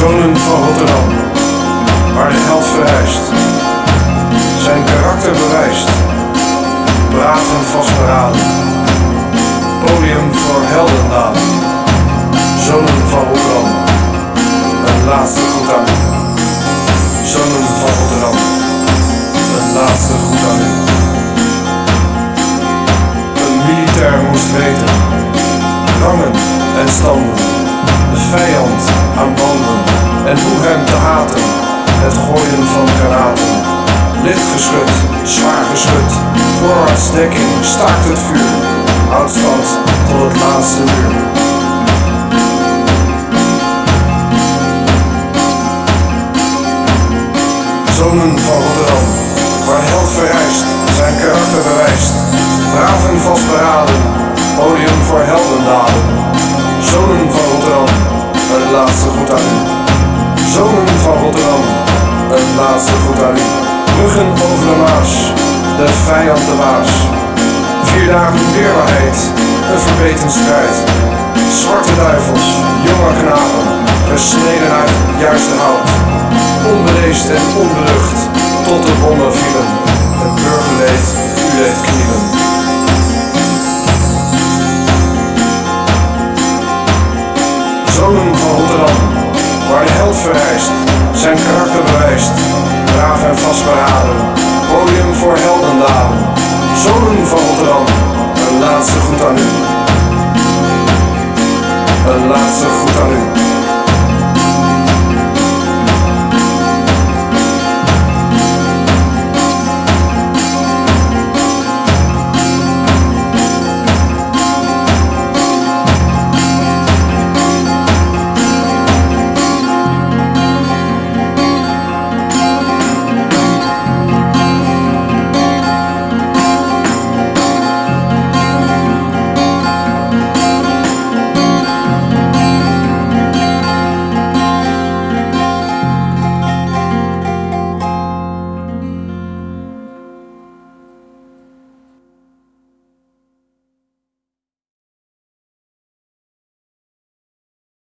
Zonen van Rotterdam, waar de held verrijst, zijn karakter bewijst, braaf en vastberaden, podium voor heldendaden. Zonen van Rotterdam, een laatste groet aan u. Zonen van Rotterdam, een laatste groet aan u. Een militair moest weten, rangen en standen, de vijand aan banden en hoe hem te haten. Het gooien van granaten, licht geschud, zwaar geschud, voorwaarts dekking, staakt het vuur, houdt stand tot het laatste uur. Zonen van Rotterdam, waar de held verrijst, zijn karakter bewijst, braaf en vastberaden, podium voor heldendaden. Zonen van Rotterdam, een laatste groet aan u. Zonen van Rotterdam, een laatste groet aan u. Bruggen over de Maas, de vijand de baas. 4 dagen weerbaarheid, een verbeten strijd. Zwarte duivels, jonge knapen, gesneden uit het juiste hout. Onbereesd en onberucht, tot de bommen vielen. Het burgerleed, u deed knielen. Zonen van Rotterdam, waar de held verrijst, zijn karakter bewijst, braaf en vastberaden, podium voor helden.